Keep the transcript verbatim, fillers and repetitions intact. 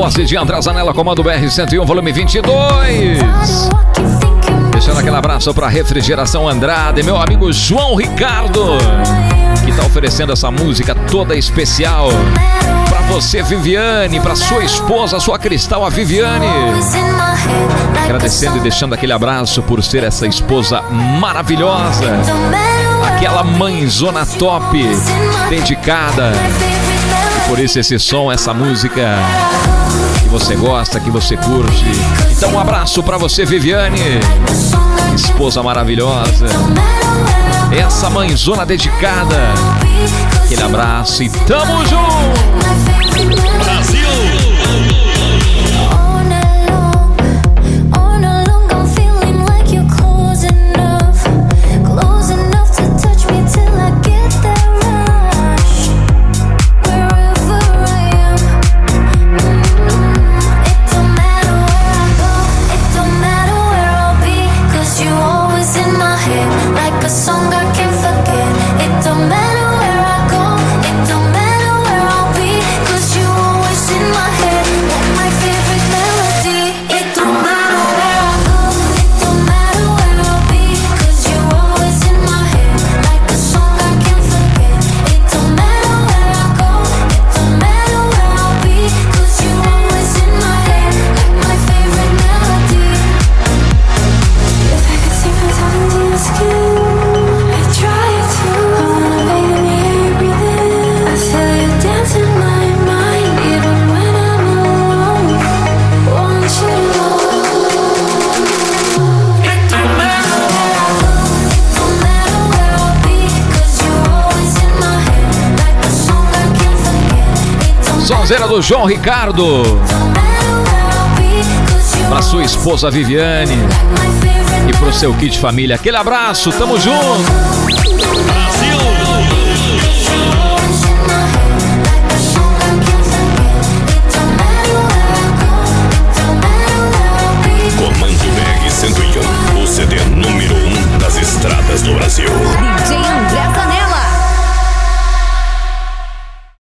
voz de André Zanella, comando B R cento e um, volume vinte e dois. Deixando aquele abraço para Refrigeração Andrade, meu amigo João Ricardo, que tá oferecendo essa música toda especial para você, Viviane, para sua esposa, sua Cristal, a Viviane. Agradecendo e deixando aquele abraço por ser essa esposa maravilhosa, aquela mãezona top, dedicada. E por isso esse som, essa música que você gosta, que você curte. Então um abraço pra você, Viviane, esposa maravilhosa, essa mãezona dedicada. Aquele abraço e tamo junto, Brasil! Sonzeira do João Ricardo, para sua esposa Viviane e pro seu kit família. Aquele abraço, tamo junto.